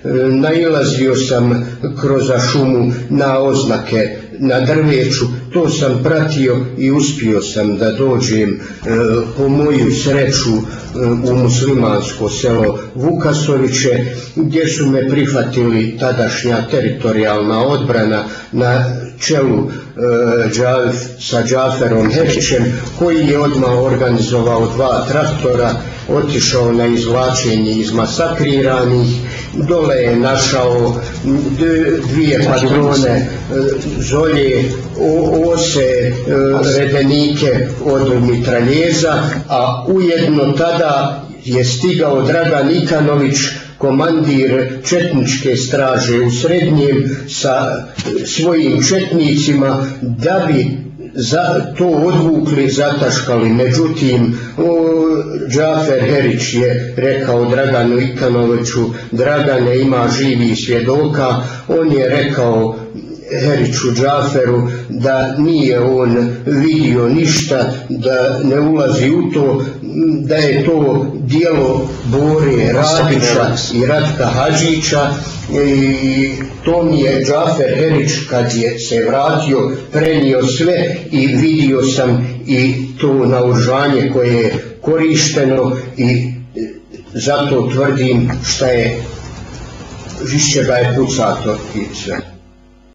nailazio sam kroz šumu na oznake na drveću, to sam pratio i uspio sam da dođem po moju sreću u muslimansko selo Vukasoviće, gdje su me prihvatili tadašnja teritorijalna odbrana na čelu sa Džaferom Herićem, koji je odmah organizovao 2 traktora, otišao na izvlačenje izmasakriranih, dole je našao 2 patrone, zolje, ose, redenike od mitraljeza, a ujedno tada je stigao Dragan Ikanović, komandir četničke straže u Srednjem, sa svojim četnicima, da bi to odvukli, zataškali. Međutim, Džafer Herić je rekao Draganu Ikanoviću: Dragane, ima živih svjedoka. On je rekao Heriću Džaferu da nije on vidio ništa, da ne ulazi u to, da je to djelo Bore Radića i Ratka Hadžića. I to mi je Džafer Herić, kad je se vratio, prenio sve i vidio sam i to naoružanje koje je korišteno, i zato tvrdim šta je, više ga je pucato i sve.